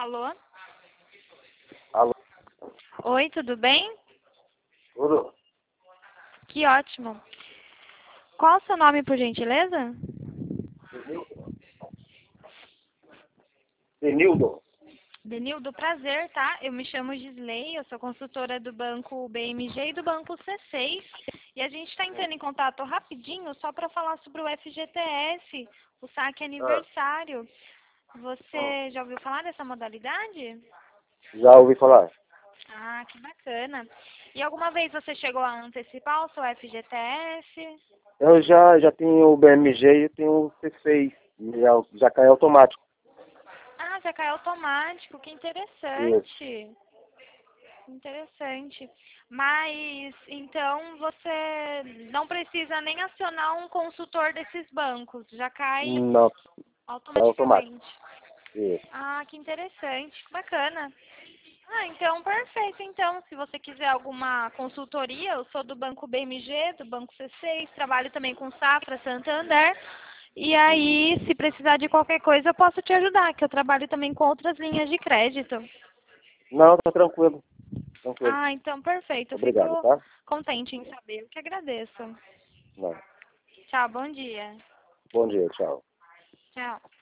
Alô? Alô, Oi, tudo bem? tudo? Que ótimo. Qual o seu nome, por gentileza? Denildo? Denildo, prazer, tá? Eu me chamo Gisley, eu sou consultora do banco BMG e do banco C6. E a gente está entrando em contato rapidinho só para falar sobre o FGTS, o saque Ah, aniversário. Você já ouviu falar dessa modalidade? já ouvi falar. Ah, que bacana. E alguma vez você chegou a antecipar o seu FGTS? Eu já tenho o BMG e tenho o C6. Já cai automático. Ah, já caiu automático, que Isso. interessante. Interessante. Mas, então, você não precisa nem acionar um consultor desses bancos, já cai Não, é automático. automaticamente. Isso. Ah, que interessante, que bacana. Ah, então, perfeito. Então, se você quiser alguma consultoria, eu sou do Banco BMG, do Banco C6, trabalho também com Safra, Santander. E aí, se precisar de qualquer coisa, eu posso te ajudar, que eu trabalho também com outras linhas de crédito. Não, tá tranquilo. Tranquilo. Ah, então, perfeito. Eu Obrigado, fico tá? contente em saber. Eu que agradeço. Não. Tchau, bom dia. Bom dia, tchau. Tchau.